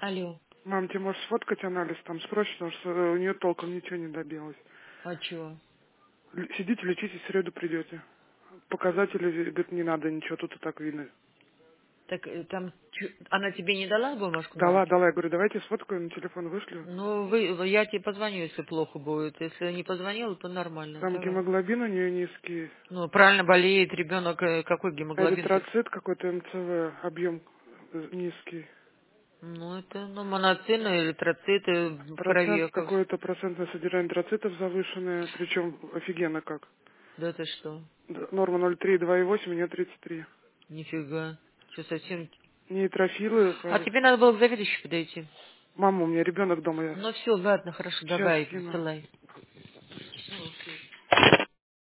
Алло. Мам, тебе можешь сфоткать анализ там спросишь, потому что у нее толком ничего не добилось. А чё? Сидите, лечитесь, в среду придете. Показатели, говорит, не надо ничего, тут и так видно. Так там она тебе не дала бумажку на Дала, руки? дала. Я говорю, давайте сфоткаю, на телефон вышлю. Ну, я тебе позвоню, если плохо будет. Если не позвонила, то нормально. Там Давай. гемоглобин у нее низкий. Ну, правильно болеет ребенок. Какой гемоглобин-то? Эритроцит какой-то МЦВ, объем низкий. Ну, это, моноцины, эритроциты в крови. Процент какое-то процентное содержание эритроцитов завышенное, причем офигенно как. Да ты что? Норма 0,3, 2,8, у нее 33. Нифига. Что, совсем... Нейтрофилы, А тебе надо было к заведующей подойти. мама, у меня ребенок дома. Ну, все, ладно, хорошо, Сейчас давай, скину. высылай.